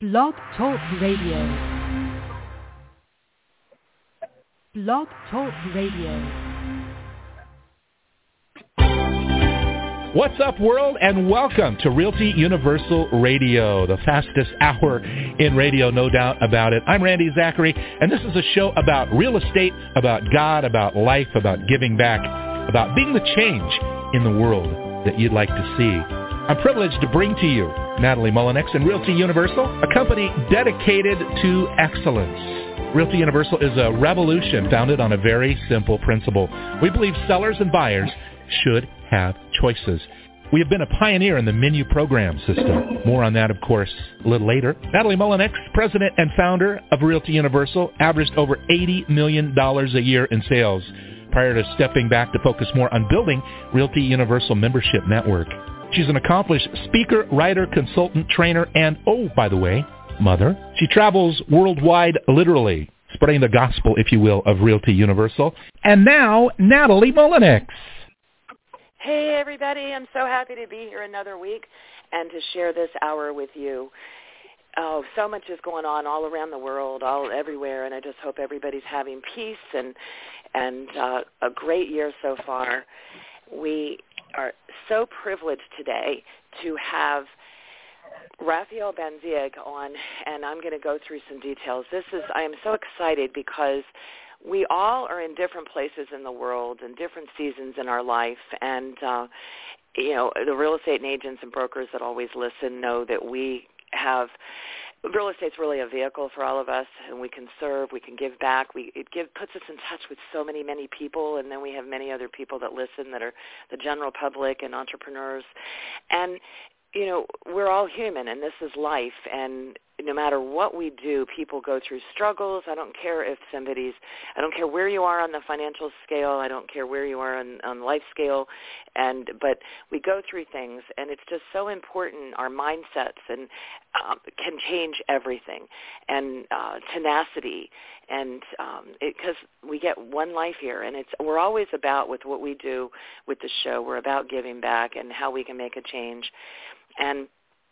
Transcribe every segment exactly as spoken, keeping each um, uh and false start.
Blog Talk Radio. Blog Talk Radio. What's up, world, and welcome to Realty Universal Radio, the fastest hour in radio, no doubt about it. I'm Randy Zachary, and this is a show about real estate, about God, about life, about giving back, about being the change in the world that you'd like to see. I'm privileged to bring to you Natalie Mullinex and Realty Universal, a company dedicated to excellence. Realty Universal is a revolution founded on a very simple principle. We believe sellers and buyers should have choices. We have been a pioneer in the menu program system. More on that, of course, a little later. Natalie Mullinex, president and founder of Realty Universal, averaged over eighty million dollars a year in sales prior to stepping back to focus more on building Realty Universal membership network. She's an accomplished speaker, writer, consultant, trainer, and, oh, by the way, mother. She travels worldwide, literally, spreading the gospel, if you will, of Realty Universal. And now, Natalie Mullinex. Hey, everybody. I'm so happy to be here another week and to share this hour with you. Oh, so much is going on all around the world, all everywhere, and I just hope everybody's having peace and and uh, a great year so far. We are so privileged today to have Raphael Ben-Zeig on, and I'm going to go through some details. This is, I am so excited because we all are in different places in the world and different seasons in our life, and uh, you know, the real estate agents and brokers that always listen know that we have real estate's really a vehicle for all of us, and we can serve, we can give back. We it give, puts us in touch with so many, many people, and then we have many other people that listen that are the general public and entrepreneurs. And, you know, we're all human, and this is life, and no matter what we do, people go through struggles. I don't care if somebody's, I don't care where you are on the financial scale. I don't care where you are on, on life scale. And, but we go through things, and it's just so important. Our mindsets and um, can change everything, and uh, tenacity, and because um, we get one life here, and it's we're always about with what we do with the show. We're about giving back and how we can make a change. And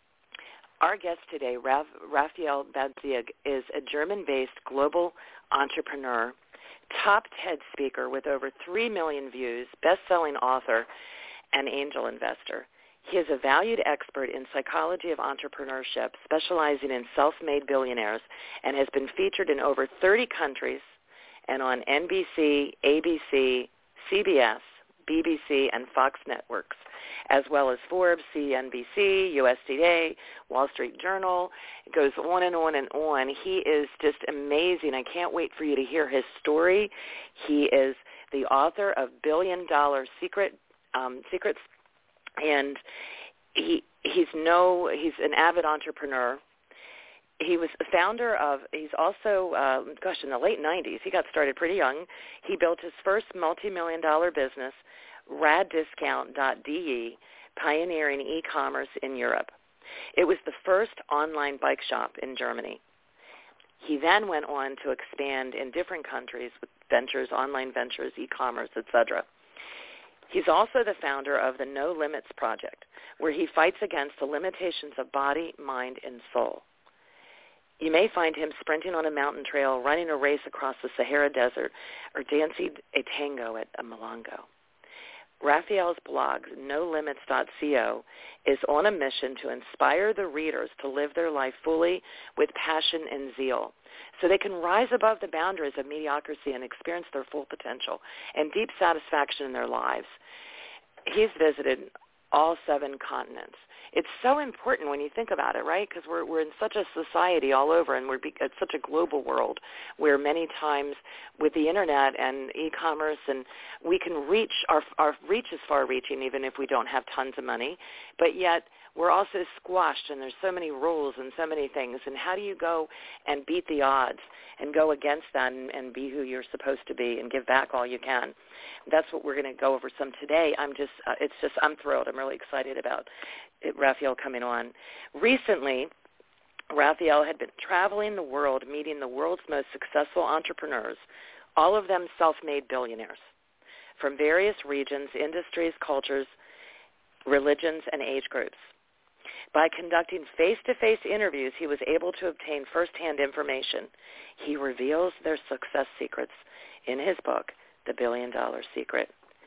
our guest today, Raf, Raphael Ben-Zeig, is a German-based global entrepreneur, top TED speaker with over three million views, best-selling author, and angel investor. He is a valued expert in psychology of entrepreneurship, specializing in self-made billionaires, and has been featured in over thirty countries and on N B C, A B C, C B S, B B C, and Fox networks, as well as Forbes, C N B C, U S A Today, Wall Street Journal. It goes on and on and on. He is just amazing. I can't wait for you to hear his story. He is the author of Billion Dollar Secret um, Secrets, and he he's no he's an avid entrepreneur. He was the founder of, he's also, uh, gosh, in the late nineties, he got started pretty young. He built his first multi-million dollar business, rad discount dot D E, pioneering e-commerce in Europe. It was the first online bike shop in Germany. He then went on to expand in different countries with ventures, online ventures, e-commerce, et cetera. He's also the founder of the No Limits Project, where he fights against the limitations of body, mind, and soul. You may find him sprinting on a mountain trail, running a race across the Sahara Desert, or dancing a tango at a milonga. Raphael's blog, no limits dot co, is on a mission to inspire the readers to live their life fully with passion and zeal, so they can rise above the boundaries of mediocrity and experience their full potential and deep satisfaction in their lives. He's visited all seven continents. It's so important when you think about it, right? Because we're we're in such a society all over, and we're be, it's such a global world where many times with the internet and e-commerce, and we can reach our our reach is far-reaching, even if we don't have tons of money. But yet we're also squashed, and there's so many rules and so many things. And how do you go and beat the odds and go against that and, and be who you're supposed to be and give back all you can? That's what we're going to go over some today. I'm just, uh, it's just, I'm thrilled. I'm really excited about it, Raphael coming on. Recently, Raphael had been traveling the world, meeting the world's most successful entrepreneurs, all of them self-made billionaires from various regions, industries, cultures, religions, and age groups. By conducting face-to-face interviews, he was able to obtain firsthand information. He reveals their success secrets in his book, The Billion Dollar Secret.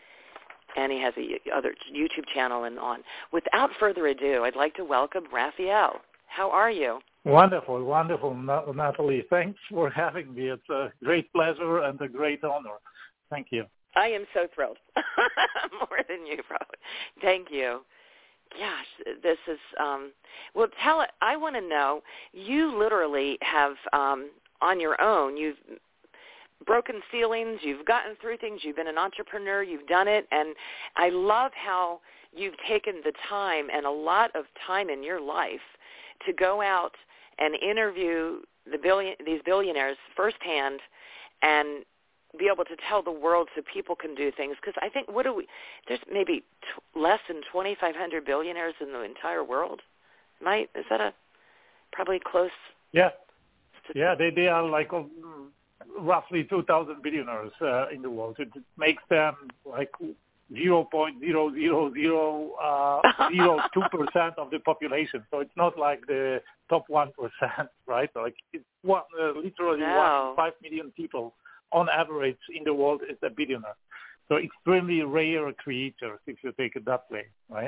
And he has a other YouTube channel and on. Without further ado, I'd like to welcome Raphael. How are you? Wonderful, wonderful, Natalie. Thanks for having me. It's a great pleasure and a great honor. Thank you. I am so thrilled. More than you, probably. Thank you. Gosh, this is, um, well, tell it, I want to know, you literally have, um, on your own, you've broken ceilings, you've gotten through things, you've been an entrepreneur, you've done it, and I love how you've taken the time and a lot of time in your life to go out and interview the billion, these billionaires firsthand and be able to tell the world so people can do things. Because I think, what do we, there's maybe t- less than twenty-five hundred billionaires in the entire world. Might, is that a probably close? Yeah. Yeah, they, they are like um, roughly two thousand billionaires uh, in the world. It makes them like zero point zero zero zero zero two percent of the population. So it's not like the top one percent, right? Like it's one, uh, literally no. one in five million people on average in the world is a billionaire. So extremely rare creatures, if you take it that way, right?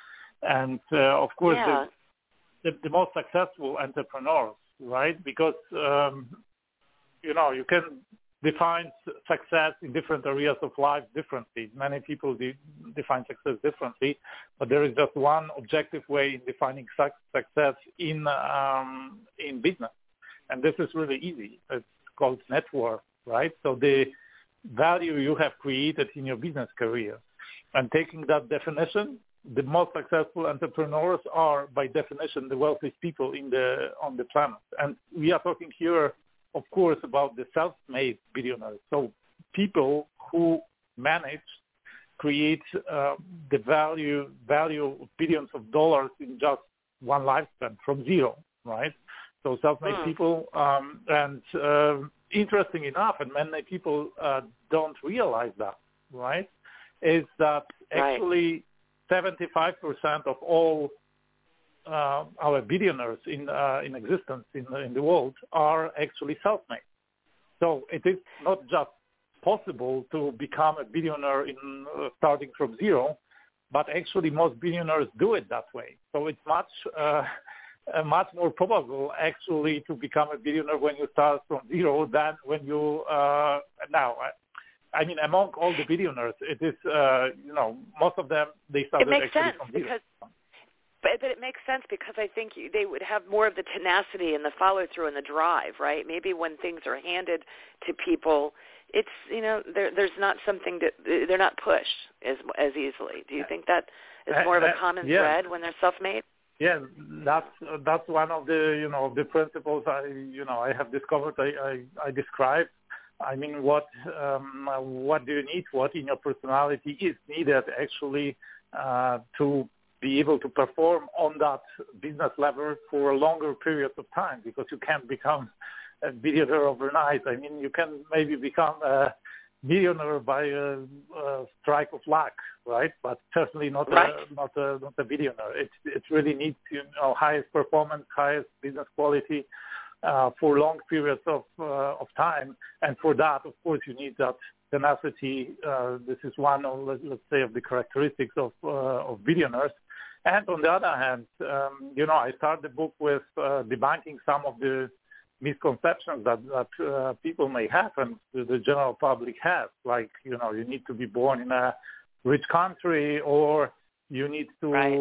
And uh, of course, yeah. the, the, the most successful entrepreneurs, right? Because, um, you know, you can define success in different areas of life differently. Many people de- define success differently, but there is just one objective way in defining su- success in um, in business. And this is really easy. It's called net worth. Right? So the value you have created in your business career. And taking that definition, the most successful entrepreneurs are, by definition, the wealthiest people in the on the planet. And we are talking here, of course, about the self-made billionaires. So people who manage create uh, the value value of billions of dollars in just one lifespan from zero, right? So self-made mm. people, um, and uh, interesting enough, and many people uh, don't realize that, right, is that actually right. seventy-five percent of all uh, our billionaires in uh, in existence in, in the world are actually self-made. So it is not just possible to become a billionaire in uh, starting from zero, but actually most billionaires do it that way. So it's much... Uh, Uh, much more probable actually to become a billionaire when you start from zero than when you uh, now. I, I mean, among all the billionaires, it is uh, you know most of them they started it makes actually sense from zero. Because, but, but it makes sense because I think you, they would have more of the tenacity and the follow through and the drive, right? Maybe when things are handed to people, it's you know there, there's not something that they're not pushed as as easily. Do you think that is more of a common yeah. thread when they're self-made? Yeah, that's that's one of the you know the principles I you know I have discovered. I I, I described. I mean, what um, what do you need? What in your personality is needed actually uh, to be able to perform on that business level for a longer period of time? Because you can't become a billionaire overnight. I mean, you can maybe become a millionaire by a, a strike of luck, right? But certainly not right. a not a not a billionaire. It it really needs you know highest performance, highest business quality uh, for long periods of uh, of time, and for that, of course, you need that tenacity. Uh, this is one of let's say of the characteristics of uh, of billionaires. And on the other hand, um, you know, I started the book with uh, debunking some of the misconceptions that, that uh, people may have and the general public has, like, you know, you need to be born in a rich country or you need to, right.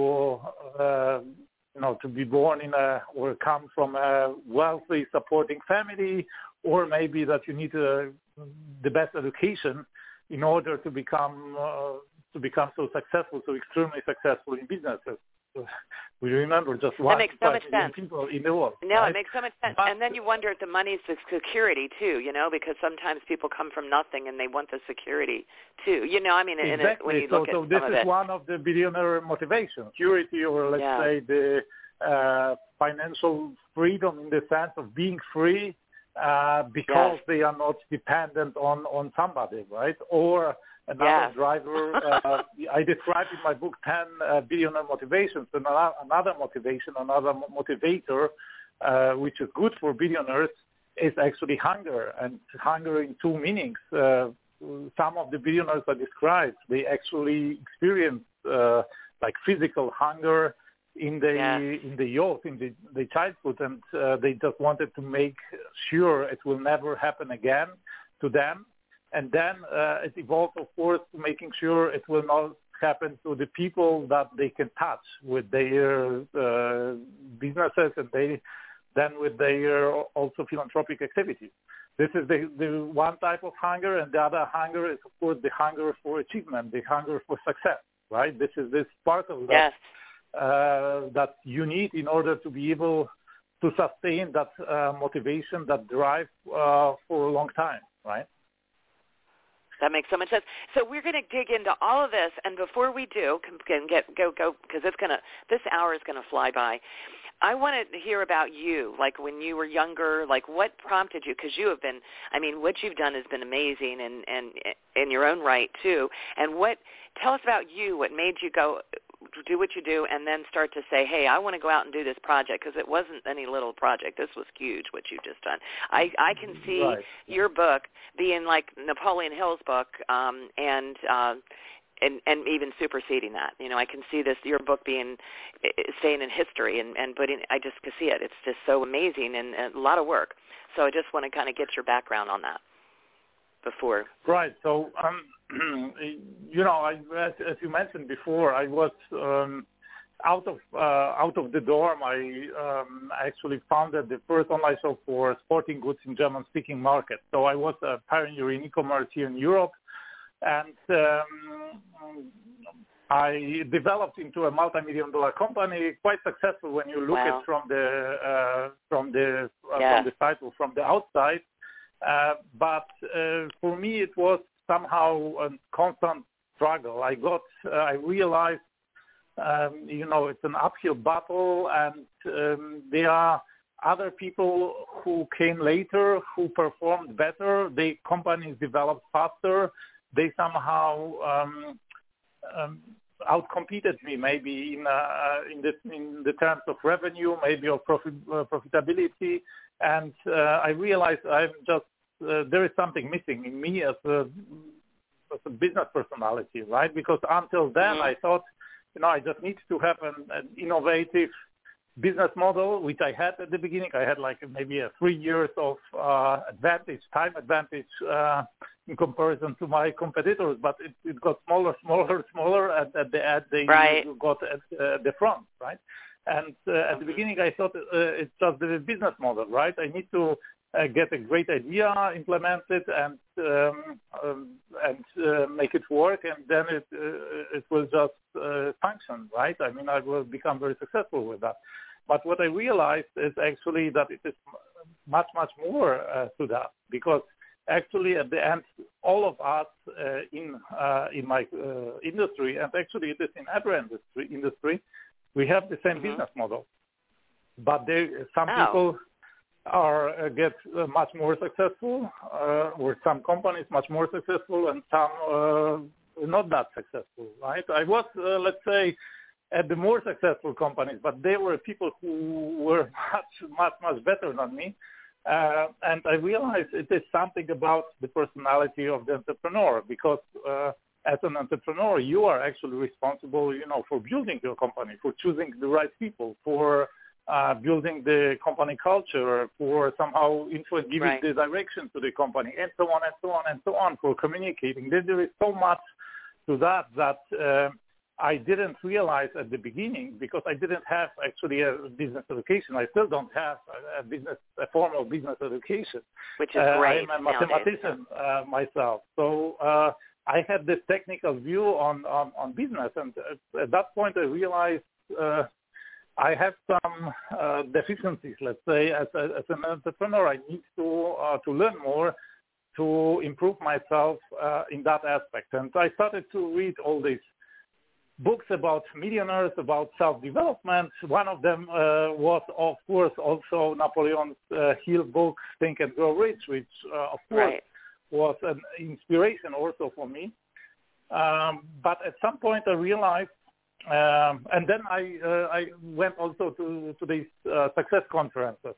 uh, you know, to be born in a, or come from a wealthy supporting family, or maybe that you need uh, the best education in order to become, uh, to become so successful, so extremely successful in businesses. We remember just one that makes so much sense. people in the world. No, right? It makes so much sense. But, and then you wonder if the money's the security too, you know, because sometimes people come from nothing and they want the security too. You know, I mean, exactly. in a, when you so, look so at this some is of it. one of the billionaire motivations, security, or let's yeah. say the uh, financial freedom in the sense of being free uh, because yes. they are not dependent on, on somebody, right? Or Another yes. driver, uh, I described in my book ten uh, billionaire motivations. And another motivation, another motivator, uh, which is good for billionaires, is actually hunger, and hunger in two meanings. Uh, some of the billionaires I described, they actually experience uh, like physical hunger in the yes. in the youth, in the, the childhood, and uh, they just wanted to make sure it will never happen again to them. And then uh, it evolved, of course, to making sure it will not happen to the people that they can touch with their uh, businesses, and they then with their also philanthropic activities. This is the, the one type of hunger, and the other hunger is, of course, the hunger for achievement, the hunger for success, right? This is this part of that, yes. uh, that you need in order to be able to sustain that uh, motivation, that drive uh, for a long time, right? That makes so much sense. So we're going to dig into all of this, and before we do, can get go go because it's gonna this hour is going to fly by. I wanted to hear about you, like when you were younger, like what prompted you, because you have been, I mean, what you've done has been amazing and, and in your own right, too. And what, tell us about you, what made you go do what you do and then start to say, hey, I want to go out and do this project, because it wasn't any little project. This was huge, what you've just done. I, I can see right. your book being like Napoleon Hill's book um, and uh And, and even superseding that. You know, I can see this, your book being, staying in history, and, and putting, I just can see it. It's just so amazing and, and a lot of work. So I just want to kind of get your background on that before. Right. So, um, you know, I, as, as you mentioned before, I was um, out of uh, out of the dorm. I um, actually founded the first online shop for sporting goods in German-speaking markets. So I was a pioneer in e-commerce here in Europe. And um, I developed into a multi-million dollar company, quite successful when you look wow. at from the uh, from the uh, yeah. from the side or from the outside. Uh, but uh, for me, it was somehow a constant struggle. I got, uh, I realized, um, you know, it's an uphill battle, and um, there are other people who came later who performed better. The companies developed faster. They somehow um, um, outcompeted me, maybe in uh, in the in the terms of revenue, maybe of profit, uh, profitability, and uh, I realized I'm just uh, there is something missing in me as a as a business personality, right? Because until then, mm-hmm. I thought, you know, I just need to have an, an innovative business model, which I had at the beginning. I had like maybe a three years of uh, advantage, time advantage uh, in comparison to my competitors, but it, it got smaller, smaller, smaller, and at the end they right. got at uh, the front, right? And uh, at the beginning I thought uh, it's just the business model, right? I need to uh, get a great idea, implement it, and um, um, and uh, make it work, and then it uh, it will just uh, function, right? I mean, I will become very successful with that. But what I realized is actually that it is much, much more uh, to that, because actually at the end, all of us uh, in uh, in my uh, industry, and actually it is in every industry, industry we have the same mm-hmm. business model. But there, some oh. people are uh, get uh, much more successful, uh, or some companies much more successful, and some uh, not that successful, right? I was, uh, let's say, at the more successful companies, but there were people who were much, much, much better than me. Uh, and I realized it is something about the personality of the entrepreneur, because uh, as an entrepreneur, you are actually responsible, you know, for building your company, for choosing the right people, for uh, building the company culture, for somehow influence, giving right. the direction to the company, and so on and so on and so on, for communicating. There, there is so much to that that uh, I didn't realize at the beginning, because I didn't have actually a business education. I still don't have a business, a formal business education. Which is great. Uh, I'm a mathematician uh, myself. So uh, I had this technical view on, on, on business. And at that point, I realized uh, I have some uh, deficiencies, let's say, as, a, as an entrepreneur. I need to, uh, to learn more to improve myself uh, in that aspect. And I started to read all these books about millionaires, about self-development. One of them uh, was, of course, also Napoleon uh, Hill book, Think and Grow Rich, which, uh, of course, right. was an inspiration also for me. Um, but at some point I realized, um, and then I uh, I went also to to these uh, success conferences,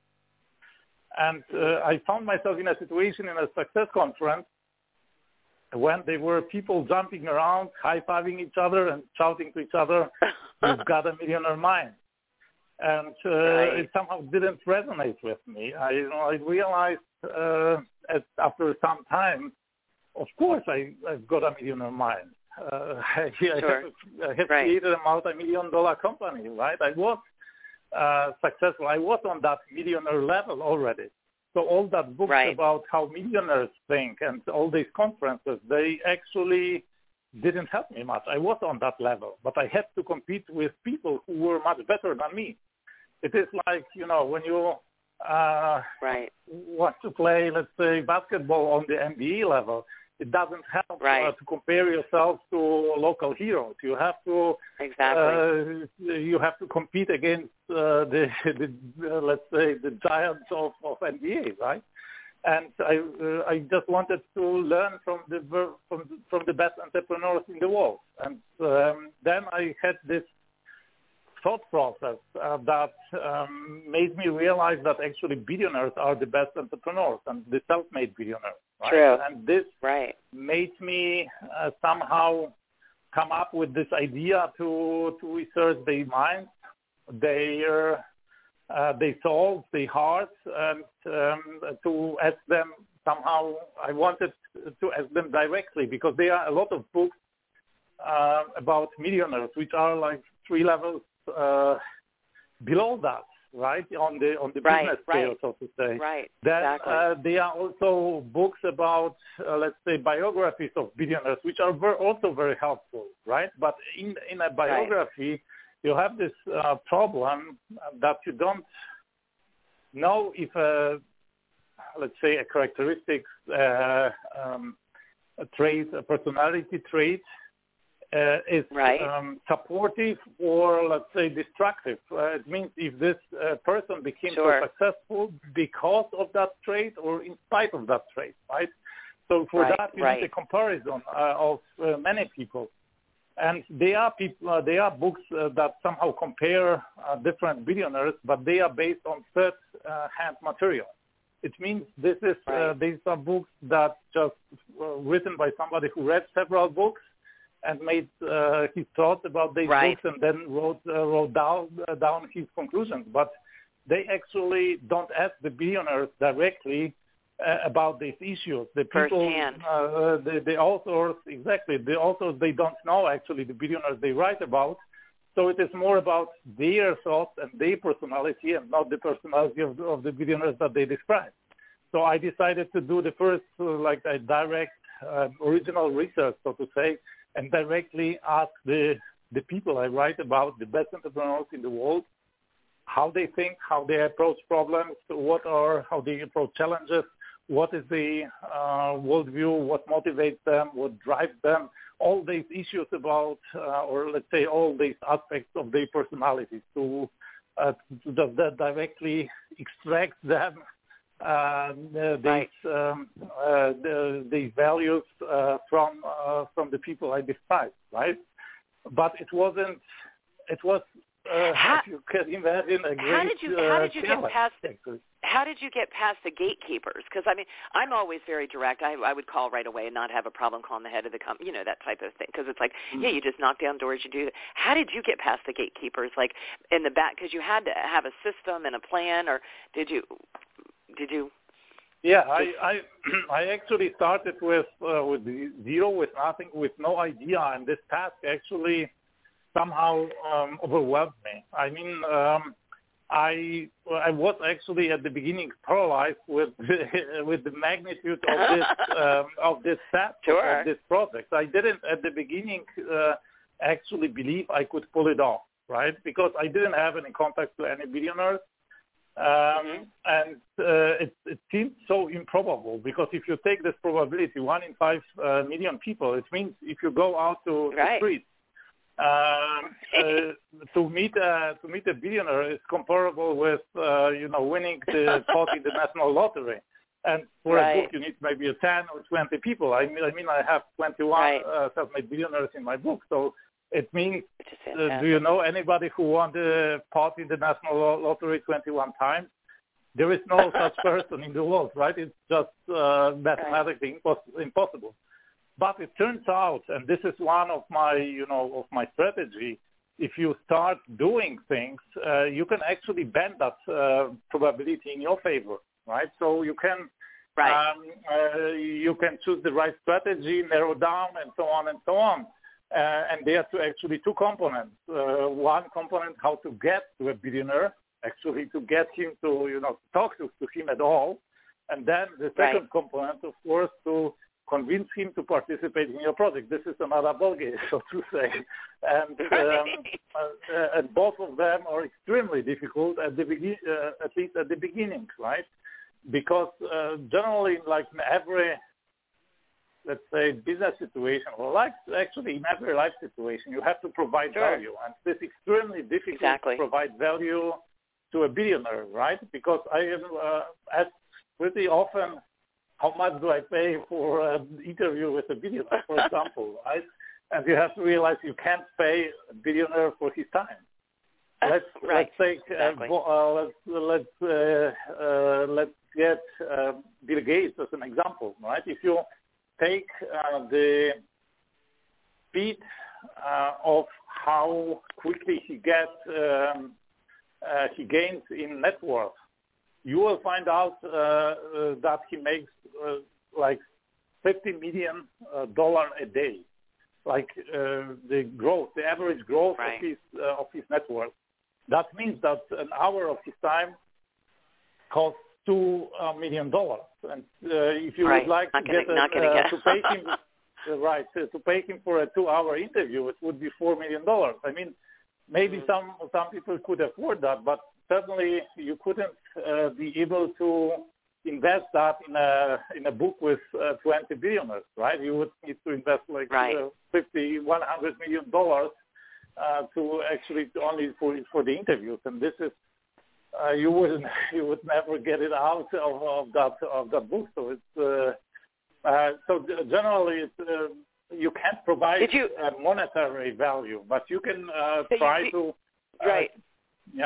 and uh, I found myself in a situation in a success conference when there were people jumping around, high-fiving each other and shouting to each other, "You've got a millionaire mind." And uh, right. it somehow didn't resonate with me. I, you know, I realized uh, at, after some time, of course, I, I've got a millionaire mind. Uh, I, sure. I have, I have right. created a multi-million dollar company, right? I was uh, successful. I was on that millionaire level already. So all that books right. about how millionaires think and all these conferences, they actually didn't help me much. I was on that level, but I had to compete with people who were much better than me. It is like, you know, when you uh, right. want to play, let's say, basketball on the N B A level, it doesn't help right. uh, to compare yourself to local heroes. You have to exactly. uh, you have to compete against uh, the, the uh, let's say the giants of, of N B A, right? And I uh, I just wanted to learn from the from from the best entrepreneurs in the world. And um, then I had this thought process uh, that um, made me realize that actually billionaires are the best entrepreneurs and the self-made billionaires. Right? True. And this right. made me uh, somehow come up with this idea to to research their minds, their uh, their souls, their hearts, and um, to ask them somehow. I wanted to ask them directly because there are a lot of books uh, about millionaires, which are like three levels uh, below that, right, on the on the right, business right. scale, so to say. Right. Then exactly. uh, there are also books about, uh, let's say, biographies of billionaires, which are ver- also very helpful, right? But in in a biography, right. you have this uh, problem that you don't know if, a, let's say, a characteristic, uh, um, a trait, a personality trait, Uh, is right. um, supportive or, let's say, destructive. Uh, it means if this uh, person became sure. so successful because of that trait or in spite of that trait, right? So for right. that, you right. need a comparison uh, of uh, many people. And there are people, uh, there are books uh, that somehow compare uh, different billionaires, but they are based on third-hand uh, material. It means this is right. uh, these are books that just uh, written by somebody who read several books and made uh, his thoughts about these right. books and then wrote uh, wrote down uh, down his conclusions. But they actually don't ask the billionaires directly uh, about these issues. The people, uh, the, the authors, exactly, the authors, they don't know actually the billionaires they write about. So it is more about their thoughts and their personality and not the personality of, of the billionaires that they describe. So I decided to do the first, uh, like a direct, uh, original research, so to say, and directly ask the the people I write about, the best entrepreneurs in the world, how they think, how they approach problems, what are how they approach challenges, what is the uh, worldview, what motivates them, what drives them, all these issues about, uh, or let's say all these aspects of their personalities, to, uh, to just directly extract them. Uh, these um, uh, the, the values uh, from uh, from the people I described, right? But it wasn't. It was. Uh, how, you can imagine a great. How did you? How did you uh, get past? The, how did you get past the gatekeepers? Because I mean, I'm always very direct. I, I would call right away and not have a problem calling the head of the company. You know, that type of thing. Because it's like, mm-hmm. yeah, you just knock down doors. You do that. How did you get past the gatekeepers? Like in the back, because you had to have a system and a plan, or did you? Did you? Yeah, I I, I actually started with uh, with zero, with nothing, with no idea, and this task actually somehow um, overwhelmed me. I mean, um, I I was actually at the beginning paralyzed with with the magnitude of this um, of this task sure. of this project. I didn't at the beginning uh, actually believe I could pull it off, right? Because I didn't have any contact to any billionaires. Um, mm-hmm. And uh, it, it seemed so improbable because if you take this probability, one in five uh, million people, it means if you go out to right. the streets um, uh, to meet a to meet a billionaire is comparable with uh, you know winning the pot in the national lottery. And for right. a book, you need maybe a ten or twenty people. I mean, I mean, I have twenty-one right. uh, self-made billionaires in my book. So it means, uh, do you know anybody who won the pot in the national lottery twenty-one times? There is no such person in the world, right? It's just uh, mathematically right. impos- impossible. But it turns out, and this is one of my, you know, of my strategy. If you start doing things, uh, you can actually bend that uh, probability in your favor, right? So you can, right. um, uh, you can choose the right strategy, narrow down, and so on and so on. Uh, and there are actually two components. Uh, one component, how to get to a billionaire, actually to get him to, you know, talk to, to him at all. And then the second right. component, of course, to convince him to participate in your project. This is another ballgame, so to say. And, um, uh, and both of them are extremely difficult at the begin, uh, at least at the beginning, right? Because uh, generally, like in every, let's say, business situation, or like actually in every life situation, you have to provide sure. value. And it's extremely difficult exactly. to provide value to a billionaire, right? Because I am uh, asked pretty often, how much do I pay for an interview with a billionaire, for example, right? And you have to realize you can't pay a billionaire for his time. Let's right. let's take exactly. uh, uh, let's let's uh, uh, let's get uh, Bill Gates as an example, right? If you take uh, the speed uh, of how quickly he gets um, uh, he gains in net worth, you will find out uh, uh, that he makes uh, like fifty million dollars uh, a day, like uh, the growth, the average growth right. of his uh, of his net worth. That means that an hour of his time costs two uh, million dollars. And uh, if you right. would like not to gonna, get not a, gonna uh, get to pay him, uh, right, to, to pay him for a two-hour interview, it would be four million dollars. I mean, maybe mm. some some people could afford that, but certainly you couldn't uh, be able to invest that in a in a book with uh, twenty billionaires, right? You would need to invest like right. uh, fifty, one hundred million dollars uh, to actually only for for the interviews, and this is uh, you wouldn't you would never get it out of, of that of that book. So it's uh, uh, so generally it's. Uh, you can't provide you, uh, monetary value, but you can uh, try you, to uh, right. yeah.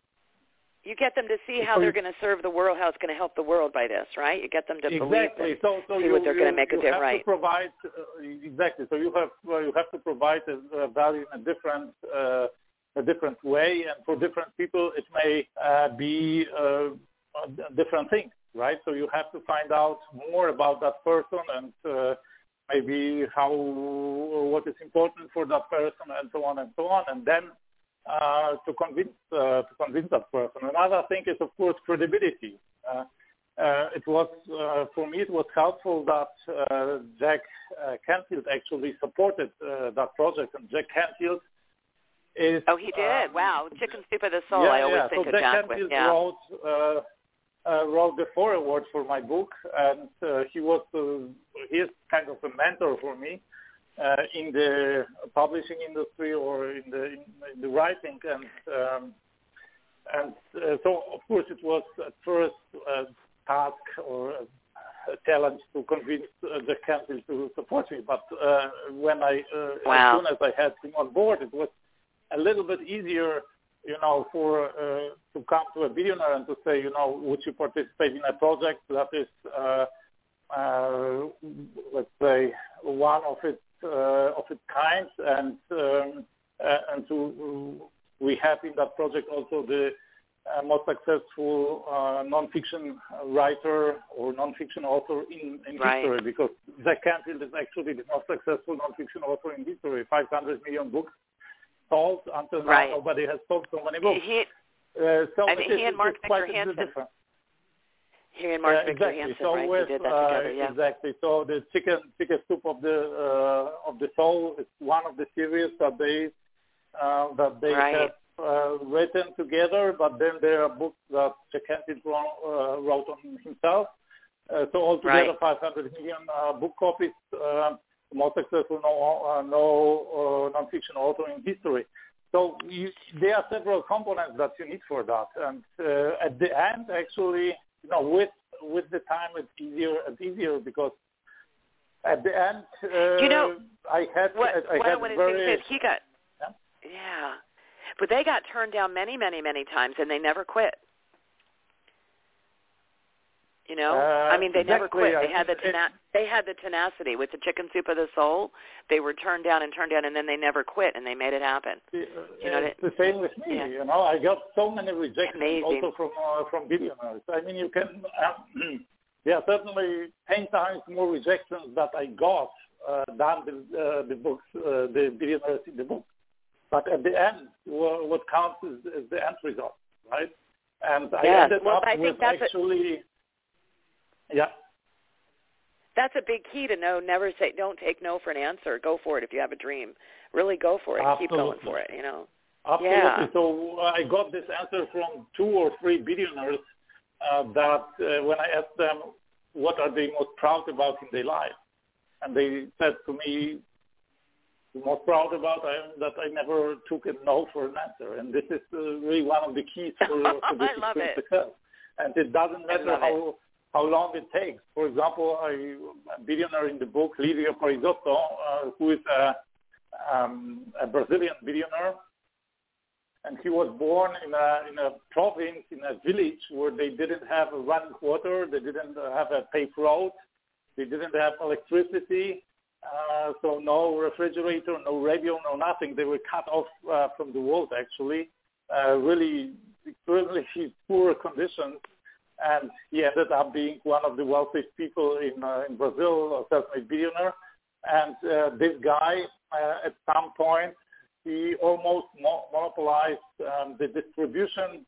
You get them to see how they're going to serve the world, how it's going to help the world by this, right? You get them to exactly. believe and so, so see you, what they're you, going to make you a difference. have Right. to provide uh, exactly. So you have uh, you have to provide a, a value in a different uh, a different way, and for different people it may uh, be uh, different things, right? So you have to find out more about that person and uh, maybe how what is important for that person, and so on and so on, and then. Uh, to convince uh, to convince that person. Another thing is, of course, credibility. Uh, uh, it was uh, for me, it was helpful that uh, Jack uh, Canfield actually supported uh, that project, and Jack Canfield is. Oh, he did! Um, wow, Chicken Soup of the Soul. Yeah, I always yeah. think so of Jack Jack Canfield with. Yeah. wrote uh, uh, wrote the foreword for my book, and uh, he was uh, he is kind of a mentor for me. Uh, in the publishing industry or in the in, in the writing, and um, and uh, so of course it was at first a task or a, a challenge to convince uh, the council to support me. But uh, when I uh, wow. as soon as I had him on board, it was a little bit easier, you know, for uh, to come to a billionaire and to say, you know, would you participate in a project that is, uh, uh, let's say, one of its Uh, of its kind, and um, uh, and to uh, we have in that project also the uh, most successful uh, non-fiction writer or non-fiction author in, in right. history, because Jack Canfield is actually the most successful non-fiction author in history. five hundred million books sold until now. Right. Nobody has sold so many books. He, uh, so I mean, it, he and it, Mark it's quite Victor Hansen. different. He and Mark Uh, Victor exactly. Hansen, So right? with, They did that together, uh, yeah. Exactly. So the chicken, chicken soup of the uh, of the soul is one of the series that they uh, that they right. have uh, written together. But then there are books that Jack Canfield uh, wrote on himself. Uh, so altogether, right. five hundred million uh, book copies. Uh, the most successful no uh, no uh, non-fiction author in history. So you, there are several components that you need for that, and uh, at the end, actually, you know, with with the time, it's easier and easier because at the end, uh, you know, I had, what, I what, had what very... Is, he got, yeah. yeah, but they got turned down many, many, many times, and they never quit. You know, uh, I mean, they exactly. never quit. They I had the mean, tena- they had the tenacity with the Chicken Soup of the Soul. They were turned down and turned down, and then they never quit, and they made it happen. It, you know, it's the same with me. Yeah. You know, I got so many rejections Amazing. also from uh, from billionaires. I mean, you can, uh, yeah, certainly ten times more rejections that I got uh, than the uh, the books, uh, the billionaires in the book. But at the end, well, what counts is, is the end result, right? And I yes. ended well, up I with think that's actually. A- Yeah. That's a big key to know. Never say, don't take no for an answer. Go for it if you have a dream. Really go for it. Absolutely. Keep going for it, you know. Absolutely. Yeah. So I got this answer from two or three billionaires uh, that uh, when I asked them what are they most proud about in their life, and they said to me, the most proud about I am that I never took a no for an answer. And this is uh, really one of the keys for, for this I love it. success. And it doesn't matter how... It. how long it takes. For example, I, a billionaire in the book, Livio Parisotto, uh, who is a, um, a Brazilian billionaire, and he was born in a, in a province, in a village where they didn't have running water, they didn't have a paved road, they didn't have electricity, uh, so no refrigerator, no radio, no nothing. They were cut off uh, from the world, actually, uh, really extremely poor conditions. And he ended up being one of the wealthiest people in uh, in Brazil, a self-made billionaire. And uh, this guy, uh, at some point, he almost mo- monopolized um, the distribution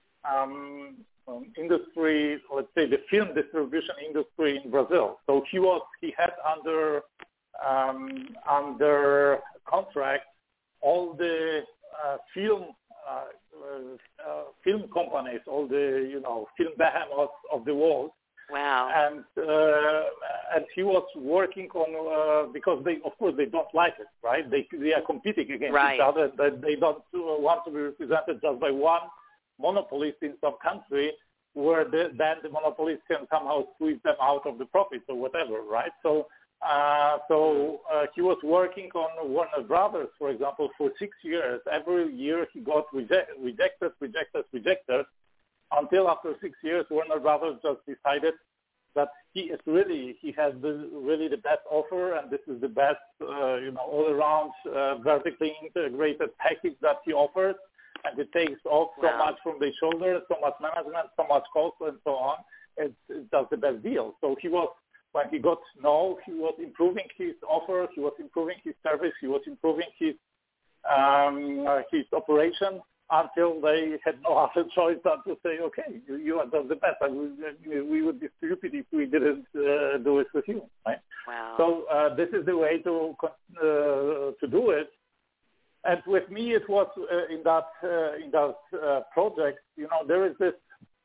um, um, industry, let's say the film distribution industry in Brazil. So he was he had under um, under contract all the uh, film. Uh, uh, film companies, all the, you know, film behemoths of the world. Wow. And uh, and he was working on, uh, because they, of course, they don't like it, right? They they are competing against right. each other. They, they don't uh, want to be represented just by one monopolist in some country where the, then the monopolist can somehow squeeze them out of the profits or whatever, right? So Uh, so uh, he was working on Warner Brothers, for example, for six years. Every year he got reject, rejected, rejected, rejected, until after six years Warner Brothers just decided that he is really, he has the, really the best offer, and this is the best, uh, you know, all-around uh, vertically integrated package that he offers, and it takes off so wow. much from their shoulders, so much management, so much cost, and so on. It's, it's just the best deal. So he was When he got no, he was improving his offer, he was improving his service, he was improving his um, uh, his operation until they had no other choice than to say, okay, you, you are just the best. I would, we would be stupid if we didn't uh, do it with you. Right? Wow. So uh, this is the way to uh, to do it. And with me, it was uh, in that uh, in that uh, project. You know, there is this.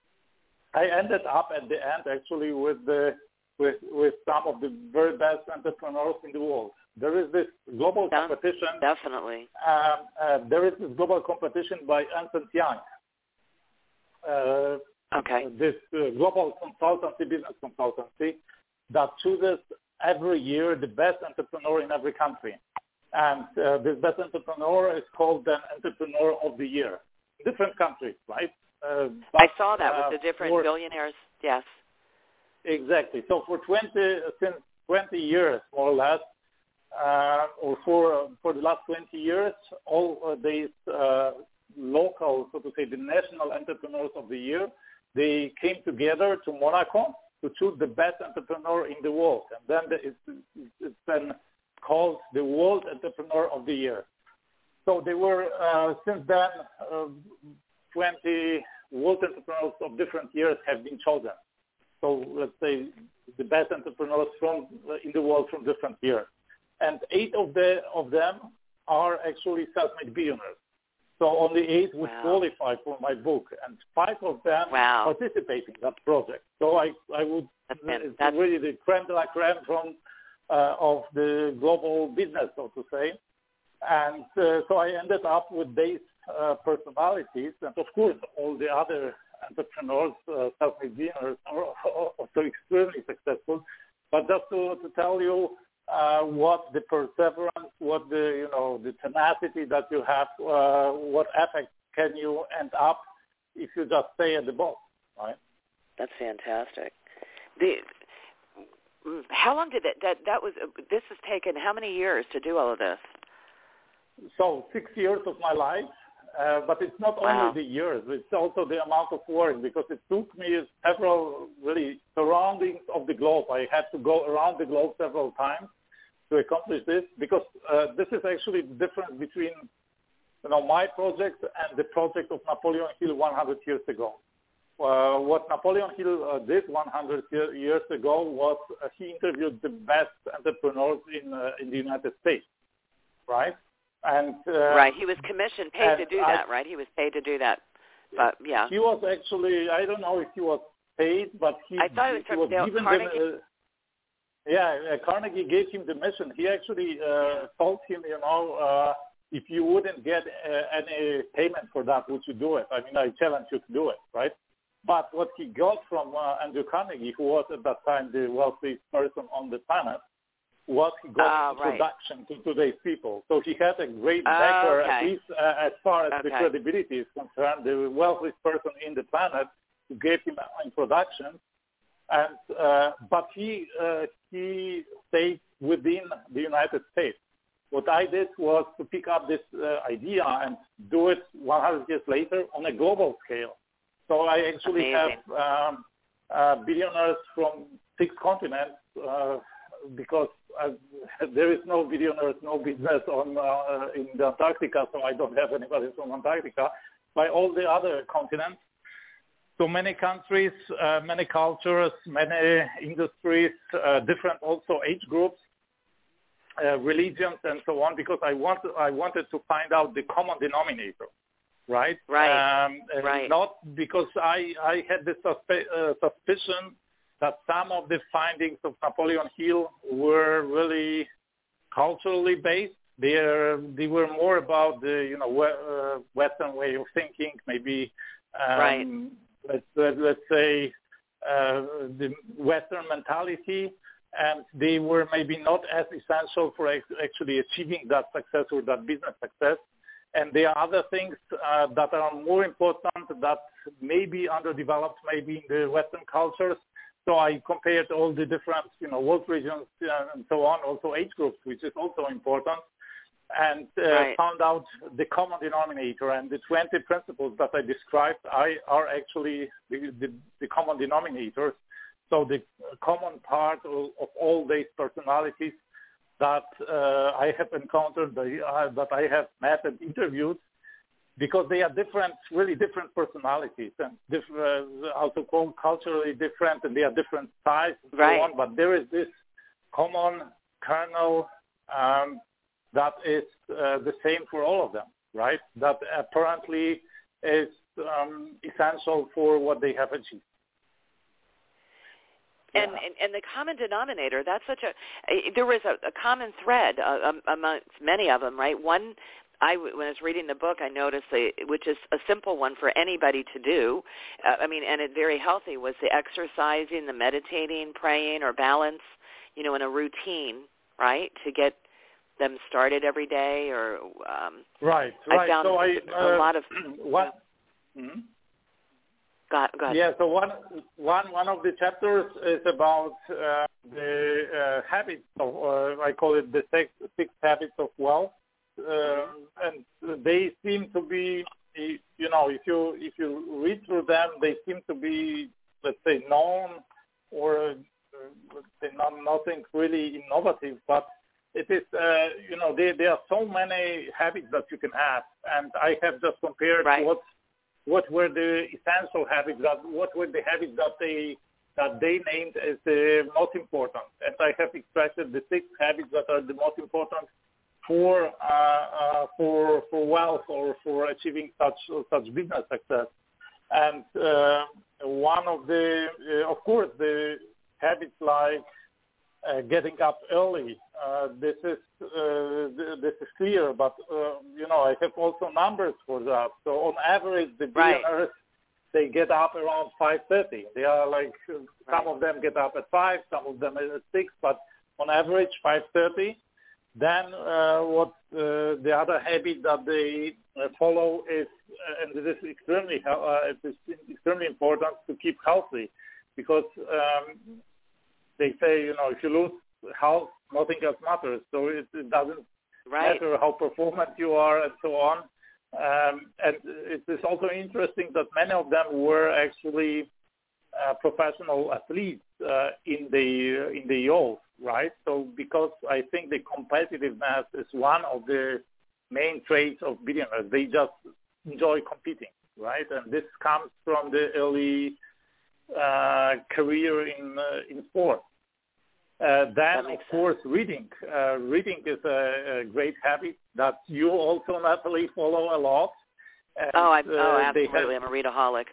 I ended up at the end actually with the. With, with some of the very best entrepreneurs in the world. There is this global yeah, competition. Definitely. Um, uh, there is this global competition by Ernst and Young. Uh, okay. This uh, global consultancy, business consultancy, that chooses every year the best entrepreneur in every country. And uh, this best entrepreneur is called then Entrepreneur of the Year. Different countries, right? Uh, but, I saw that with uh, the different for, billionaaires. Yes. Exactly. So for twenty, since twenty years, more or less, uh, or for for the last twenty years, all uh, these uh, local, so to say, the national entrepreneurs of the year, they came together to Monaco to choose the best entrepreneur in the world, and then it's, it's been called the World Entrepreneur of the Year. So they were uh, since then uh, twenty world entrepreneurs of different years have been chosen. So let's say the best entrepreneurs from in the world from different years, and eight of the of them are actually self-made billionaires. So only eight would wow. qualify for my book, and five of them wow. participate in that project. So I I would that's been, it's that's... really the creme de la creme from uh, of the global business, so to say. And uh, so I ended up with these uh, personalities, and of course all the other entrepreneurs, uh, self-made billionaires are also extremely successful. But just to, to tell you uh, what the perseverance, what the, you know, the tenacity that you have, uh, what effect can you end up if you just stay at the bottom, right? That's fantastic. The how long did that, that, that was, this has taken how many years to do all of this? So six years of my life. Uh, but it's not wow. only the years, it's also the amount of work, because it took me several really surroundings of the globe. I had to go around the globe several times to accomplish this, because uh, this is actually the difference between, you know, my project and the project of Napoleon Hill one hundred years ago. Uh, what Napoleon Hill uh, did one hundred years ago was uh, he interviewed the best entrepreneurs in uh, in the United States, right? And, uh, right, he was commissioned, paid to do I, that, right? He was paid to do that, but yeah. He was actually, I don't know if he was paid, but he, I thought it was, he was Dale given Carnegie. the, uh, yeah, uh, Carnegie gave him the mission. He actually uh, yeah. told him, you know, uh, if you wouldn't get uh, any payment for that, would you do it? I mean, I challenge you to do it, right? But what he got from uh, Andrew Carnegie, who was at that time the wealthiest person on the planet, what he got oh, introduction right. to today's people. So he had a great oh, backer, okay. at least uh, as far as okay. the credibility is concerned, the wealthiest person in the planet who gave him an introduction. And uh, but he uh, he stayed within the United States. What I did was to pick up this uh, idea and do it one hundred years later on a global scale. So I actually Amazing. have um, uh, billionaires from six continents uh, because uh, there is no billionaires, no business on uh, in the Antarctica, so I don't have anybody from Antarctica. By all the other continents, so many countries, uh, many cultures, many industries, uh, different also age groups, uh, religions, and so on. Because I want I wanted to find out the common denominator, right? Right. Um, right. Not because I I had the suspe- uh, suspicion that some of the findings of Napoleon Hill were really culturally based. They are, they were more about the, you know, uh, Western way of thinking, maybe, um, right. let's, let, let's say, uh, the Western mentality, and they were maybe not as essential for actually achieving that success or that business success. And there are other things uh, that are more important that may be underdeveloped maybe in the Western cultures. So I compared all the different, you know, world regions uh, and so on, also age groups, which is also important, and uh, right. found out the common denominator. And the twenty principles that I described I, are actually the, the, the common denominators. So the common part of, of all these personalities that uh, I have encountered, uh, that I have met and interviewed, because they are different, really different personalities, and different, also called culturally different, and they are different sizes and right. so on. But there is this common kernel um, that is uh, the same for all of them, right? That apparently is um, essential for what they have achieved. And, yeah. and and the common denominator, that's such a, there was a, a common thread uh, amongst many of them, right? One, I, when I was reading the book, I noticed, the, which is a simple one for anybody to do, uh, I mean, and it very healthy, was the exercising, the meditating, praying, or balance, you know, in a routine, right, to get them started every day, or um, right, I right. found so I, a uh, lot of what. Mm-hmm. Go, go ahead. Yeah, so one one one of the chapters is about uh, the uh, habits of, uh, I call it the six, six habits of wealth, uh, and they seem to be, you know, if you if you read through them, they seem to be, let's say, known, or uh, let's say not, nothing really innovative, but it is, uh, you know, there there are so many habits that you can have, and I have just compared right. what. What were the essential habits? That what were the habits that they that they named as the most important? And I have extracted the six habits that are the most important for uh, uh, for for wealth or for achieving such such business success. And uh, one of the, uh, of course, the habits like uh, getting up early. Uh, this is uh, this is clear, but uh, you know, I have also numbers for that. So on average, the billionaires right. they get up around five thirty. They are like, some right. of them get up at five, some of them at six, but on average five thirty. Then uh, what uh, the other habit that they uh, follow is, uh, and this is extremely uh, it is extremely important to keep healthy, because um, they say, you know, if you lose health, nothing else matters. So it, it doesn't right. matter how performant you are and so on. Um, and it is also interesting that many of them were actually uh, professional athletes uh, in the in the youth, right? So because I think the competitiveness is one of the main traits of billionaires. They just enjoy competing, right? And this comes from the early uh, career in uh, in sport. Uh, then, of course, sense. reading. Uh, reading is a, a great habit that you also, Natalie, follow a lot. And, oh, I, oh, uh, absolutely. Have, I'm a readaholic.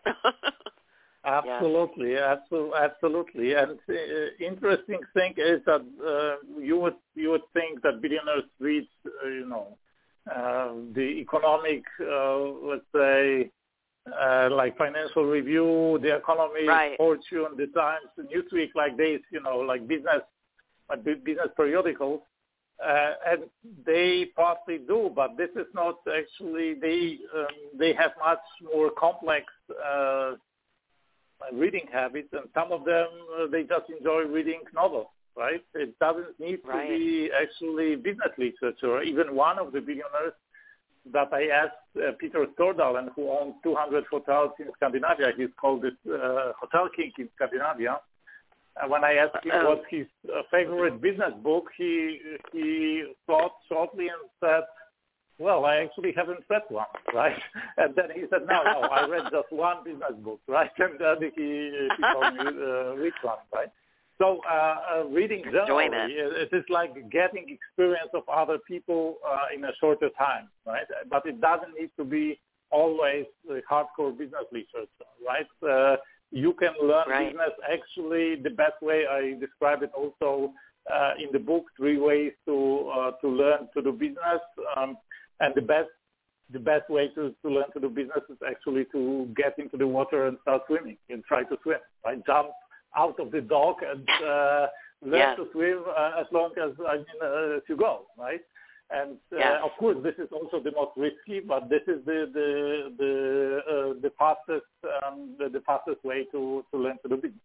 absolutely, yeah. absolutely, absolutely. And uh, interesting thing is that uh, you would you would think that billionaires read, uh, you know, uh, the economic, uh, let's say. Uh, like Financial Review, The Economist, right. Fortune, The Times, Newsweek, like this, you know, like business, like business periodicals, uh, and they partly do, but this is not actually. They um, they have much more complex uh, reading habits, and some of them uh, they just enjoy reading novels. Right? It doesn't need right. to be actually business literature. Even one of the billionaires that I asked uh, Peter Stordalen, who owns two hundred hotels in Scandinavia. He's called this uh, Hotel King in Scandinavia. And when I asked him oh. what's his uh, favorite business book, he he thought shortly and said, well, I actually haven't read one, right? And then he said, no, no, I read just one business book, right? And then he, he told me uh, which one, right? So uh, uh, reading generally, it is like getting experience of other people uh, in a shorter time, right? But it doesn't need to be always uh, hardcore business literature, right? Uh, you can learn right. business. Actually, the best way I describe it also uh, in the book, three ways to uh, to learn to do business, um, and the best the best way to, to learn to do business is actually to get into the water and start swimming and try to swim, right? Jump out of the dock and uh, learn yes. to swim uh, as long as I mean uh, you go, right? And uh, yes. of course, this is also the most risky, but this is the the the, uh, the fastest um, the, the fastest way to, to learn to do business,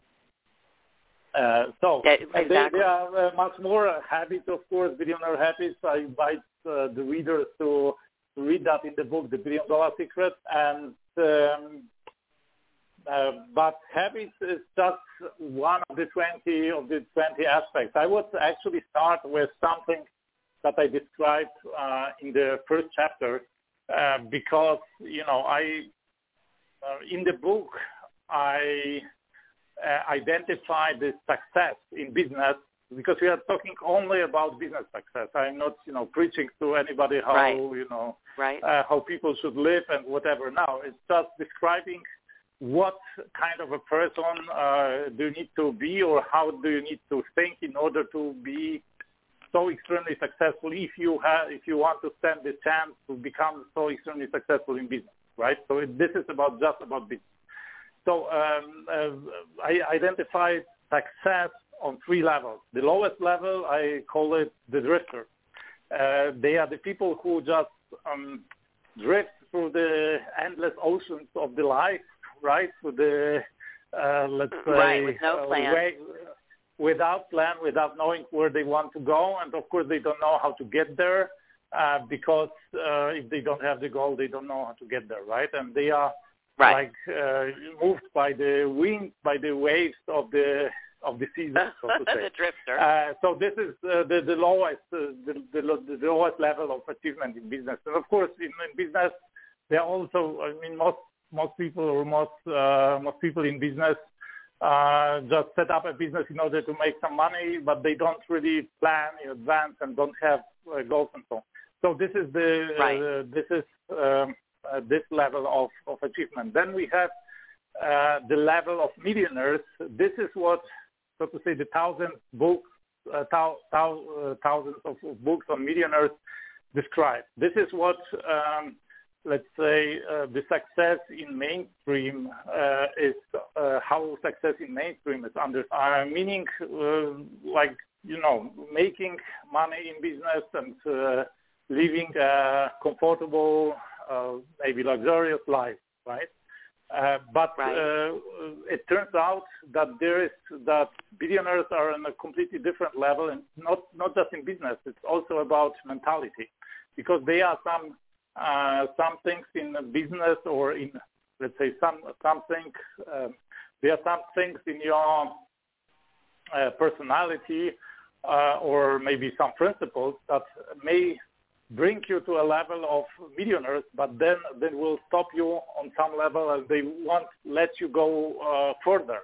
right? Uh, so yeah, exactly. they, they are uh, much more habits, of course, billionaire habits. I invite uh, the readers to read that in the book, The Billion Dollar Secret, and. Um, Uh, but habits is just one of the twenty of the twenty aspects. I would actually start with something that I described uh, in the first chapter, uh, because you know I uh, in the book I uh, identified the success in business, because we are talking only about business success. I'm not you know preaching to anybody how right. you know right. uh, how people should live and whatever. Now it's just describing what kind of a person uh, do you need to be, or how do you need to think in order to be so extremely successful if you have, if you want to stand the chance to become so extremely successful in business, right? So it, this is about just about business. So um, uh, I identified success on three levels. The lowest level, I call it the drifter. Uh, they are the people who just um, drift through the endless oceans of the life, right, with the, uh, let's say, right, with no uh, plan. way, without plan, without knowing where they want to go, and of course they don't know how to get there, uh, because uh, if they don't have the goal, they don't know how to get there, right? And they are right. like uh, moved by the wind, by the waves of the of the season, so to say. The drifter. Uh, so this is uh, the, the lowest, uh, the, the, the lowest level of achievement in business. And of course, in, in business, there are also, I mean, most most people or most uh, most people in business uh, just set up a business in order to make some money, but they don't really plan in advance and don't have uh, goals and so on. So this is the right. uh, this is um, uh, this level of, of achievement. Then we have uh, the level of millionaires. This is what, so to say, the thousand books, uh, thou, thou, uh, thousands of books on millionaires describe. This is what um, let's say, uh, the success in mainstream uh, is uh, how success in mainstream is under, uh, meaning uh, like, you know, making money in business and uh, living a comfortable, uh, maybe luxurious life, right? Uh, but right. uh, it turns out that there is that billionaires are on a completely different level, and not not just in business. It's also about mentality, because they are some uh, some things in business or in, let's say, some something. Uh, there are some things in your uh, personality uh, or maybe some principles that may bring you to a level of millionaires, but then they will stop you on some level and they won't let you go uh, further.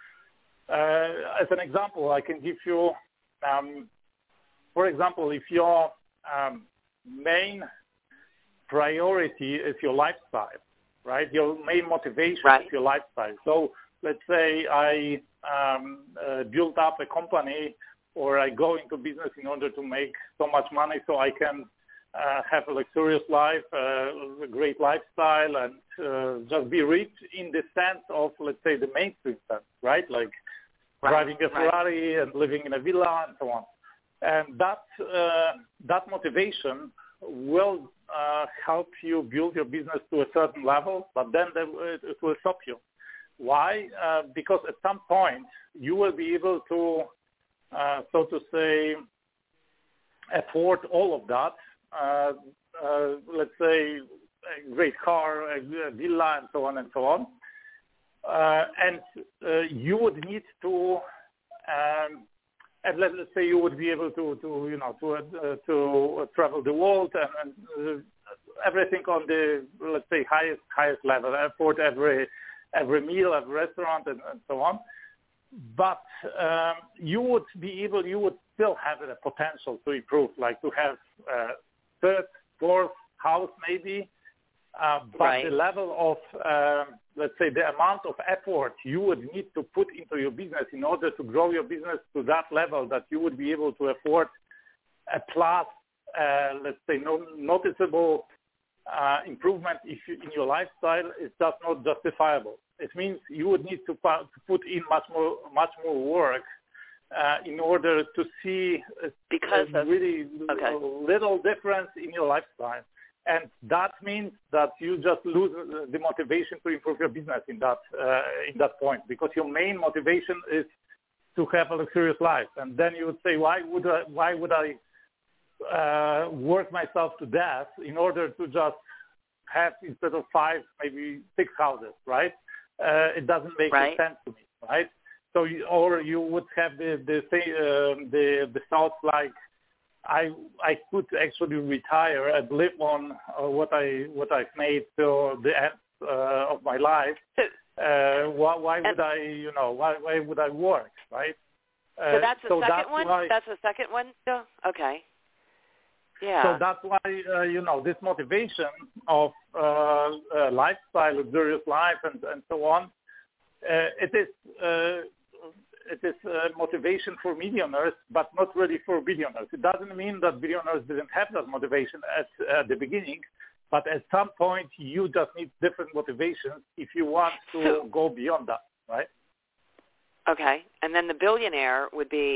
Uh, as an example, I can give you, um, for example, if your um, main priority is your lifestyle, right? Your main motivation right. is your lifestyle. So let's say I um, uh, build up a company, or I go into business in order to make so much money so I can Uh, have a luxurious life, uh, a great lifestyle, and uh, just be rich in the sense of, let's say, the mainstream sense, right? Like right. driving a Ferrari right. and living in a villa and so on. And that uh, that motivation will uh, help you build your business to a certain level, but then it, it will stop you. Why? Uh, because at some point you will be able to, uh, so to say, afford all of that. Uh, uh, let's say a great car, a, a villa, and so on and so on. Uh, and uh, you would need to, um, and let, let's say you would be able to, to you know, to uh, to travel the world and, and uh, everything on the, let's say, highest highest level, afford every every meal, every restaurant, and, and so on. But um, you would be able, you would still have the potential to improve, like to have uh, third, fourth house maybe, uh, but right. the level of, uh, let's say, the amount of effort you would need to put into your business in order to grow your business to that level that you would be able to afford a plus, uh, let's say, no, noticeable uh, improvement if you, in your lifestyle is just not justifiable. It means you would need to, pu- to put in much more, much more work Uh, in order to see a, because a of, really okay. little difference in your lifestyle. And that means that you just lose the motivation to improve your business in that uh, in that point, because your main motivation is to have a luxurious life. And then you would say, why would I, why would I uh, work myself to death in order to just have, instead of five, maybe six houses, right? Uh, it doesn't make right. sense to me, right? So, you, or you would have the the uh, the the thoughts like, I I could actually retire and live on uh, what I what I've made till the end uh, of my life. Uh, why why would I you know why why would I work, right? Uh, so that's the so second that's one. Why, that's the second one. So okay. Yeah. So that's why uh, you know this motivation of uh, uh, lifestyle, luxurious life, and and so on. Uh, it is. Uh, It is uh, motivation for millionaires, but not really for billionaires. It doesn't mean that billionaires didn't have that motivation at uh, the beginning, but at some point you just need different motivations if you want to so, go beyond that, right? Okay, and then the billionaire would be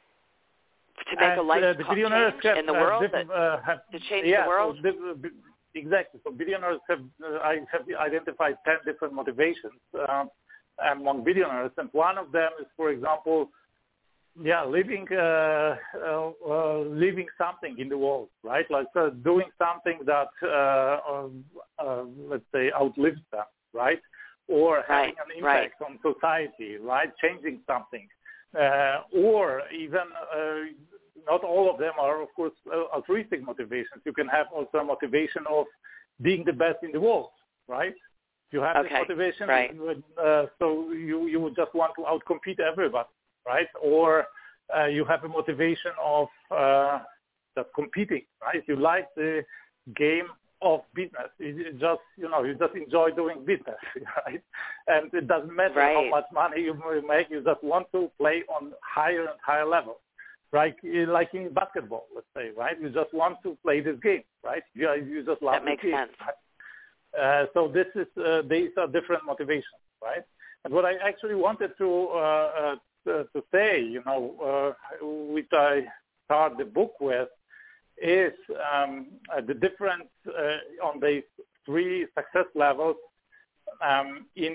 to make and, a life uh, the billionaires change have, in the uh, world, diff- that, uh, have, to change yeah, the world? So diff- exactly. So billionaires have uh, I have identified ten different motivations. Um, among billionaires, and one of them is, for example, yeah, living uh, uh, uh, living something in the world, right? Like uh, doing something that, uh, uh, uh, let's say, outlives them, right? Or having right, an impact right. on society, right? Changing something, uh, or even uh, not all of them are, of course, uh, altruistic motivations. You can have also a motivation of being the best in the world, right? You have okay. this motivation, right. uh, so you, you would just want to outcompete everybody, right? Or uh, you have a motivation of uh, just competing, right? You like the game of business. You just, you know, you just enjoy doing business, right? And it doesn't matter right. how much money you make. You just want to play on higher and higher levels, right? Like in basketball, let's say, right? You just want to play this game, right? You, you just love that the makes game. sense. Right? Uh, so this is uh, these are different motivations, right? And what I actually wanted to uh, uh, to, to say, you know, uh, which I start the book with, is um, uh, the difference uh, on the three success levels um, in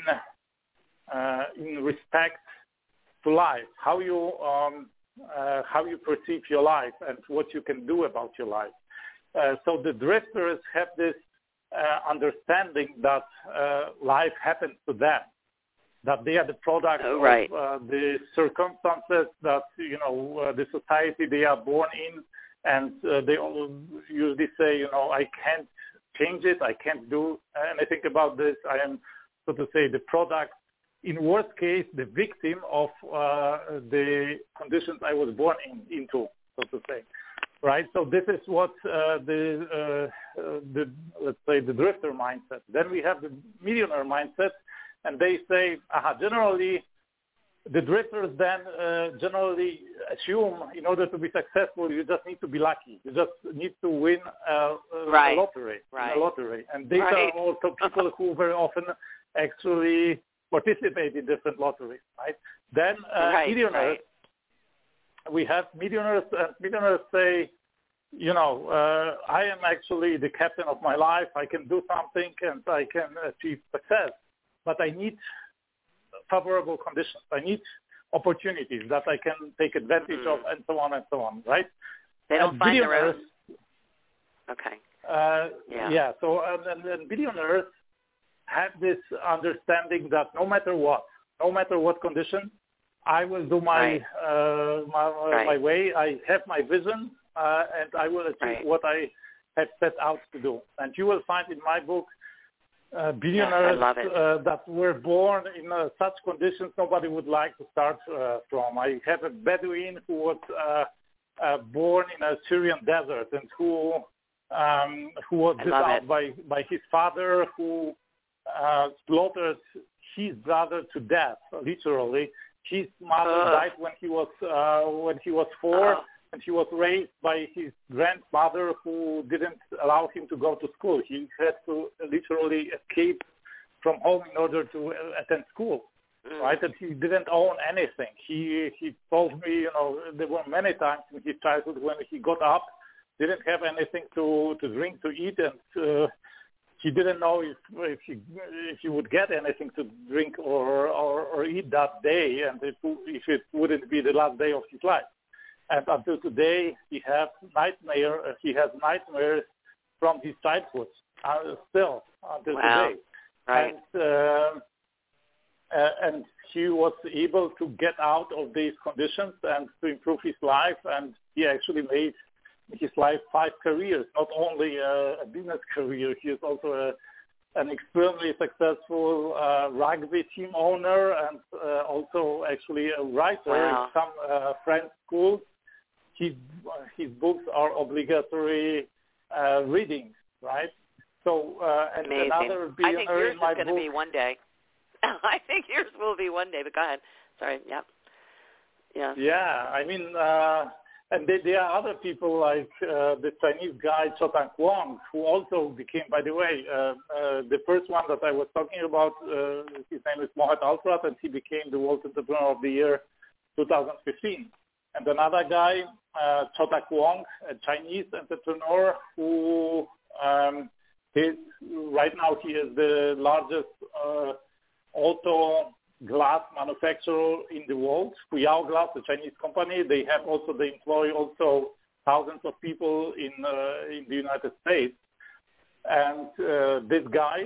uh, in respect to life, how you um, uh, how you perceive your life and what you can do about your life. Uh, so the drifters have this uh, understanding that uh, life happens to them, that they are the product oh, right. of uh, the circumstances that, you know, uh, the society they are born in, and uh, they all usually say, you know, I can't change it, I can't do anything about this, I am, so to say, the product, in worst case, the victim of uh, the conditions I was born in, into, so to say. Right, so this is what uh, the, uh, uh, the, let's say, the drifter mindset. Then we have the millionaire mindset, and they say, aha, generally, the drifters then uh, generally assume in order to be successful, you just need to be lucky. You just need to win uh, right. a lottery, right. a lottery. And these right. are also people who very often actually participate in different lotteries, right? Then uh, right. millionaires, right. we have millionaires, and millionaires say, you know, uh, I am actually the captain of my life. I can do something and I can achieve success, but I need favorable conditions. I need opportunities that I can take advantage mm. of, and so on and so on, right? They don't and find their own. Okay. Uh, yeah. yeah. So and, and, and billionaires have this understanding that no matter what, no matter what condition, I will do my right. uh, my, right. my way. I have my vision, uh, and I will achieve right. what I have set out to do. And you will find in my book uh, billionaires yes, uh, that were born in uh, such conditions nobody would like to start uh, from. I have a Bedouin who was uh, uh, born in a Syrian desert and who um, who was disarmed by by his father, who uh, slaughtered his brother to death, literally. His mother uh. died when he was uh, when he was four, uh. and he was raised by his grandmother, who didn't allow him to go to school. He had to literally escape from home in order to attend school, mm. right? And he didn't own anything. He he told me, you know, there were many times in his childhood when he got up, didn't have anything to, to drink, to eat, and uh, he didn't know if if he if he would get anything to drink or or, or eat that day, and if, if it wouldn't be the last day of his life. And until today, he has nightmare. He has nightmares from his childhood uh, still until wow. today. Right. And uh, uh, and he was able to get out of these conditions and to improve his life. And he actually made his life five careers, not only a, a business career. He is also a, an extremely successful uh, rugby team owner and uh, also actually a writer wow. in some uh, French schools. His, his books are obligatory uh, reading, right? So uh, and Amazing. another I think yours in is my going to be one day. I think yours will be one day, but go ahead. Sorry, yep. Yeah. Yeah, I mean, uh, and there, there are other people like uh, the Chinese guy, Cho Tang Kwong, who also became, by the way, uh, uh, the first one that I was talking about, uh, his name is Mohamed Alfred, and he became the World Entrepreneur of the Year two thousand fifteen. And another guy, uh, Cho Tang Kwong, a Chinese entrepreneur who um, is, right now he is the largest uh, auto glass manufacturer in the world, Fuyao Glass, a Chinese company. They have also, they employ also thousands of people in uh, in the United States. And uh, this guy,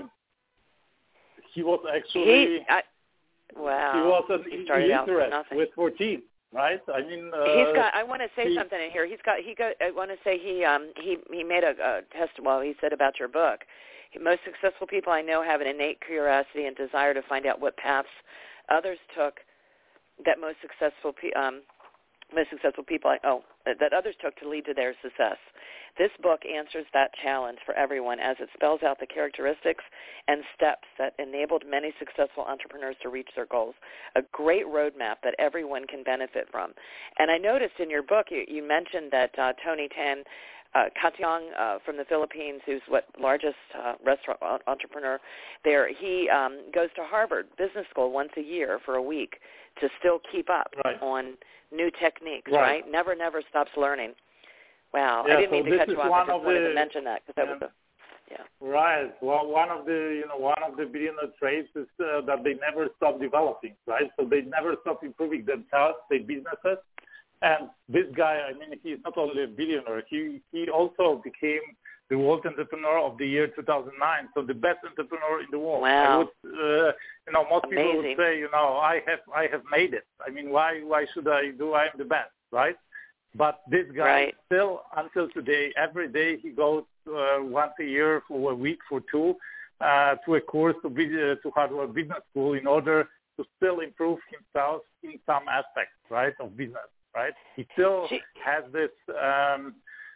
he was actually, he, I, wow. he was an he started out from nothing. with fourteen. Right, I mean, uh, he's got. I want to say he, something in here. He's got. He got. I want to say he. Um. He. He made a, a test. Well, he said about your book. He, most successful people I know have an innate curiosity and desire to find out what paths others took. That most successful. Pe- um. Most successful people. I, oh, that others took to lead to their success. This book answers that challenge for everyone as it spells out the characteristics and steps that enabled many successful entrepreneurs to reach their goals, a great roadmap that everyone can benefit from. And I noticed in your book you, you mentioned that uh, Tony Tan uh, Kationg uh, from the Philippines, who's what largest uh, restaurant entrepreneur there. He um, goes to Harvard Business School once a year for a week to still keep up right. on new techniques. Right. right, never, never stops learning. Wow, yeah, I didn't so mean to cut you off. I just wanted the, to mention that because that yeah. was a yeah. Right. Well, one of the you know one of the billionaire traits is uh, that they never stop developing. Right. So they never stop improving themselves, their businesses. And this guy, I mean, he's not only a billionaire. He he also became the World Entrepreneur of the Year two thousand nine. So the best entrepreneur in the world. Wow. I would, uh, you know, most Amazing. people would say, you know, I have I have made it. I mean, why why should I do? I am the best, right? But this guy right. still, until today, every day he goes uh, once a year for a week, for two, uh, to a course to, be, uh, to Harvard Business School in order to still improve himself in some aspects, right, of business, right? He still she, has this, um,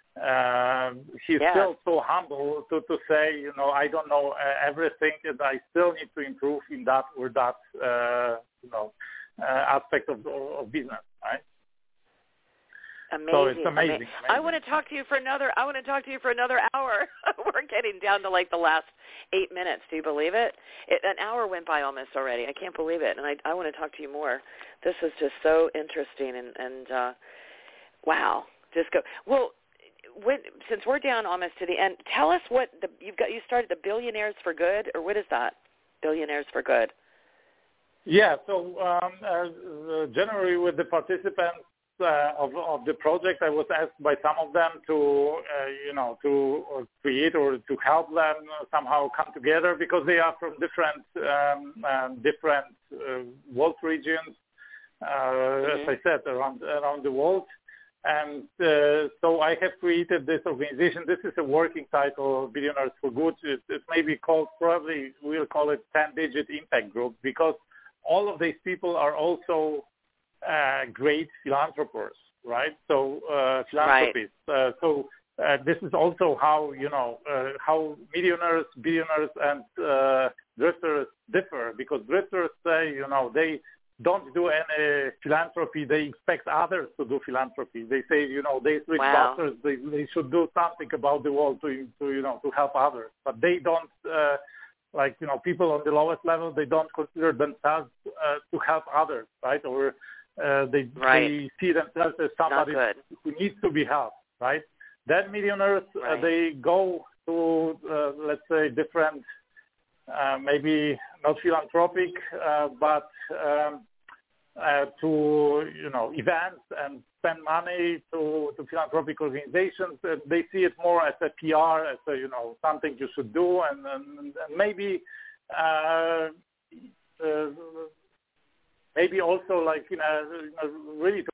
uh, he's yeah. still so humble to, to say, you know, I don't know uh, everything, and I still need to improve in that or that, uh, you know, uh, aspect of, of business, right? Amazing. So it's amazing, amazing. amazing. I want to talk to you for another. I want to talk to you for another hour. We're getting down to like the last eight minutes. Do you believe it? it? An hour went by almost already. I can't believe it, and I, I want to talk to you more. This is just so interesting, and, and uh, wow, just go. Well, when, since we're down almost to the end, tell us what the, you've got. You started the Billionaires for Good, or what is that? Billionaires for Good. Yeah. So um, uh, generally, with the participants. Uh, of, of the project, I was asked by some of them to, uh, you know, to uh, create or to help them somehow come together because they are from different, um, um, different uh, world regions, uh, mm-hmm. as I said, around around the world. And uh, so I have created this organization. This is a working title, Billionaires for Good. It, it may be called, probably we'll call it ten-digit impact group because all of these people are also Uh, great philanthropers, right? So uh, philanthropists. Right. Uh, so uh, this is also how you know uh, how millionaires, billionaires, and uh, drifters differ. Because drifters say you know they don't do any philanthropy; they expect others to do philanthropy. They say you know these rich wow. bastards they, they should do something about the world to to you know to help others, but they don't. Uh, like you know people on the lowest level, they don't consider themselves uh, to help others, right? Or Uh, they, right. they see themselves as somebody who needs to be helped, right? Then millionaires, right. uh, they go to, uh, let's say, different, uh, maybe not philanthropic, uh, but um, uh, to, you know, events and spend money to, to philanthropic organizations. Uh, they see it more as a P R, as a, you know, something you should do, and, and, and maybe uh, uh, Maybe also like, you know, really to